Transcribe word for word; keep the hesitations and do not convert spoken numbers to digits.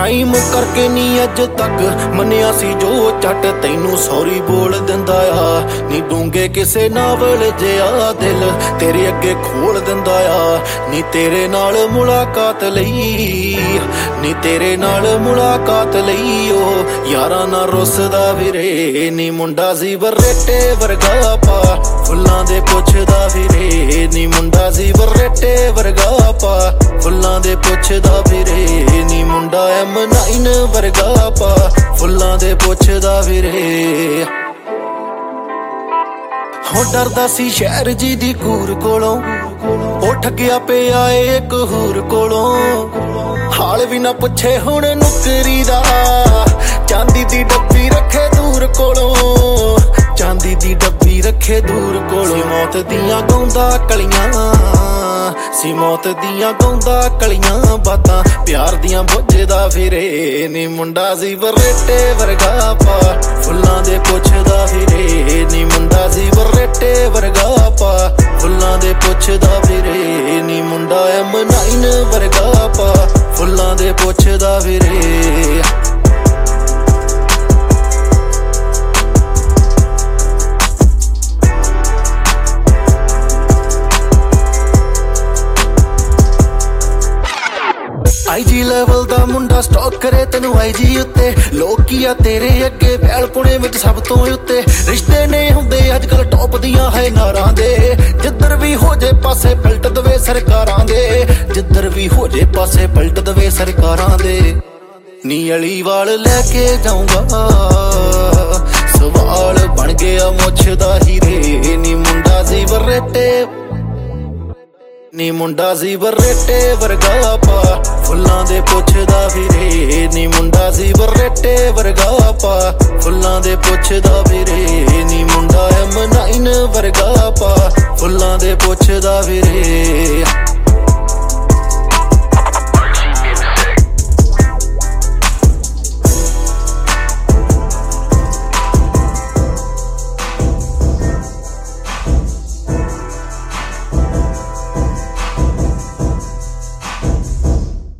Crime ਕਰਕੇ ਨੀ ਅੱਜ ਤੱਕ ਮੰਨਿਆ ਸੀ ਜੋ ਝੱਟ ਤੈਨੂੰ ਸੌਰੀ ਬੋਲ ਦਿੰਦਾ ਆ। ਨੀ ਡੂੰਗੇ ਕਿਸੇ ਨਾਵਲ ਜਿਹਾ ਦਿਲ ਤੇਰੇ ਅੱਗੇ ਖੋਲ ਦਿੰਦਾ ਆ। ਨੀ ਤੇਰੇ ਨਾਲ ਮੁਲਾਕਾਤ ਲਈ ਨੀ ਤੇਰੇ ਨਾਲ ਮੁਲਾਕਾਤ ਲਈ ਉਹ ਯਾਰਾਂ ਨਾਲ ਰੁੱਸਦਾ ਵੀਰੇ। ਨੀ ਮੁੰਡਾ ਸੀ ਬਰੇਟੇ ਵਰਗਾ ਪਾ ਫੁੱਲਾਂ ਦੇ ਪੁੱਛਦਾ ਵੀਰੇ। ਨੀ ਮੁੰਡਾ ਸੀ ਬਰੇਟੇ ਵਰਗਾ ਪਾ ਫੁੱਲਾਂ ਦੇ ਪੁੱਛਦਾ ਵੀਰੇ। ਨੀ ਮੁੰਡਾ ਐਮ ਨਾਈਨ ਵਰਗਾ ਪਾ ਫੁੱਲਾਂ ਦੇ ਪੁੱਛਦਾ ਵੀਰੇ। ਹੋ ਡਰਦਾ ਸੀ ਸ਼ਹਿਰ ਜੀ ਦੀ ਕੂਰ ਕੋਲੋਂ ਉਹ ਠੱਗਿਆ ਪਿਆ ਏ ਇੱਕ ਹੂਰ ਕੋਲੋਂ। ਹਾਲ ਵੀ ਨਾ ਪੁੱਛੇ ਹੁਣ ਨੁਕਰੀ ਦਾ ਚਾਂਦੀ ਦੀ ਡੱਬੀ ਰੱਖੇ ਦੂਰ ਕੋਲੋਂ। ਚਾਂਦੀ ਦੀ ਡੱਬੀ ਰੱਖੇ ਦੂਰ ਕੋਲੋਂ। ਮੌਤ ਦੀਆਂ ਗਾਉਂਦਾ ਕਲੀਆਂ ਸੀ ਮੌਤ ਦੀਆਂ ਗਾਉਂਦਾ ਕਲੀਆਂ ਬਾਤਾਂ ਪਿਆਰ ਦੀਆਂ ਬੁੱਝਦਾ ਫਿਰੇ। ਨੀ ਮੁੰਡਾ ਸੀ ਬਰੇਟੇ ਵਰਗਾ ਪਾ ਫੁੱਲਾਂ ਦੇ ਪੁੱਛਦਾ ਫਿਰੇ। ਨੀ ਮੁੰਡਾ ਸੀ ਬਰੇਟੇ ਵਰਗਾ ਪਾ ਫੁੱਲਾਂ ਦੇ ਪੁੱਛਦਾ ਫਿਰੇ। ਨੀ ਮੁੰਡਾ ਐਮ ਨਾਈਨ ਵਰਗਾ ਪਾ ਫੁੱਲਾਂ ਦੇ ਪੁੱਛਦਾ ਫਿਰੇ। ਆਈ ਜੀ ਲੈਵਲ ਦਾ ਮੁੰਡਾ ਸਟਾਕ ਕਰੇ ਤੈਨੂੰ ਆਈ ਜੀ ਉੱਤੇ। ਲੋਕੀ ਆ ਤੇਰੇ ਅੱਗੇ ਵੈਲ ਪੁਣੇ ਵਿੱਚ ਸਭ ਤੋਂ ਉੱਤੇ। ਰਿਸ਼ਤੇ ਨੇ ਹੁੰਦੇ ਅੱਜ ਕੱਲ ਟੌਪ ਦੀਆਂ ਹੈ ਨਾਰਾਂ ਦੇ। ਜਿੱਧਰ ਵੀ ਹੋ ਜੇ ਪਾਸੇ ਪਲਟ ਦਵੇ ਸਰਕਾਰਾਂ ਦੇ। ਜਿੱਧਰ ਵੀ ਹੋ ਜੇ ਪਾਸੇ ਪਲਟ ਦਵੇ ਸਰਕਾਰਾਂ ਦੇ। ਨੀ ਅਲੀ ਵਾਲ ਲੈ ਕੇ ਜਾਊਂਗਾ ਸਵਾਲ ਬਣ ਗਿਆ ਮੁੱਛ ਦਾ ਹੀਰੇ। ਨੀ ਮੁੰਡਾ ਸੀ ਬਰੇਟੇ ਨੀ ਮੁੰਡਾ ਸੀ ਬਰੇਟੇ ਵਰਗਾ ਪਾ ਫੁੱਲਾਂ ਦੇ ਪੁੱਛਦਾ ਫਿਰੇ। ਨੀ ਮੁੰਡਾ ਸੀ ਬਰੇਟੇ ਵਰਗਾ ਪਾ ਫੁੱਲਾਂ ਦੇ ਪੁੱਛਦਾ ਫਿਰੇ। ਨੀ ਮੁੰਡਾ ਐਮ ਨਾਈਨ ਵਰਗਾ ਪਾ ਫੁੱਲਾਂ ਦੇ ਪੁੱਛਦਾ ਫਿਰੇ।